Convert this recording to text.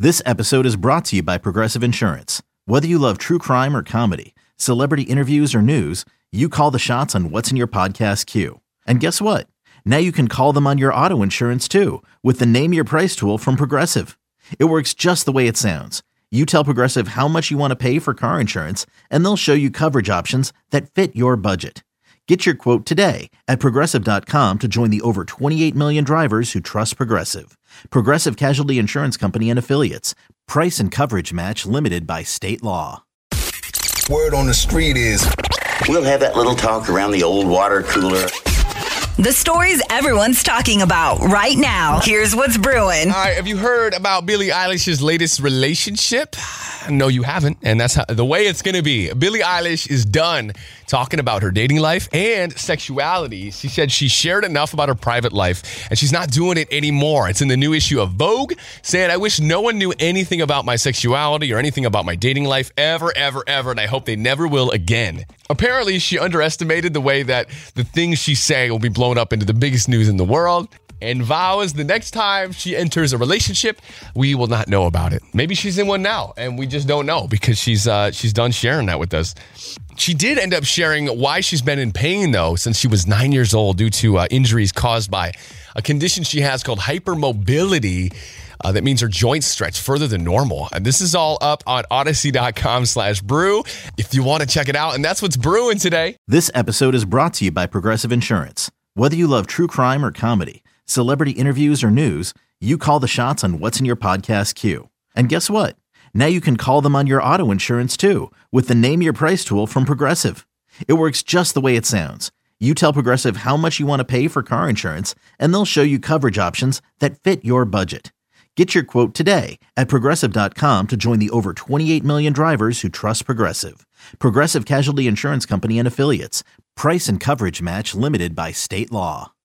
This episode is brought to you by Progressive Insurance. Whether you love true crime or comedy, celebrity interviews or news, you call the shots on what's in your podcast queue. And guess what? Now you can call them on your auto insurance too with the Name Your Price tool from Progressive. It works just the way it sounds. You tell Progressive how much you want to pay for car insurance, and they'll show you coverage options that fit your budget. Get your quote today at Progressive.com to join the over 28 million drivers who trust Progressive. Progressive Casualty Insurance Company and Affiliates. Price and coverage match limited by state law. Word on the street is we'll have that little talk around the old water cooler. The stories everyone's talking about right now. Here's what's brewing. All right, have you heard about Billie Eilish's latest relationship? No, you haven't, and that's the way it's going to be. Billie Eilish is done talking about her dating life and sexuality. She said she shared enough about her private life, and she's not doing it anymore. It's in the new issue of Vogue, saying, I wish no one knew anything about my sexuality or anything about my dating life ever, ever, ever, and I hope they never will again. Apparently, she underestimated the way that the things she say will be blown up into the biggest news in the world, and vows the next time she enters a relationship, we will not know about it. Maybe she's in one now, and we just don't know because she's done sharing that with us. She did end up sharing why she's been in pain, though, since she was 9 years old due to injuries caused by a condition she has called hypermobility. That means her joints stretch further than normal. And this is all up on Odyssey.com/brew if you want to check it out. And that's what's brewing today. This episode is brought to you by Progressive Insurance. Whether you love true crime or comedy, celebrity interviews or news, you call the shots on what's in your podcast queue. And guess what? Now you can call them on your auto insurance too with the Name Your Price tool from Progressive. It works just the way it sounds. You tell Progressive how much you want to pay for car insurance, and they'll show you coverage options that fit your budget. Get your quote today at Progressive.com to join the over 28 million drivers who trust Progressive. Progressive Casualty Insurance Company and Affiliates. Price and coverage match limited by state law.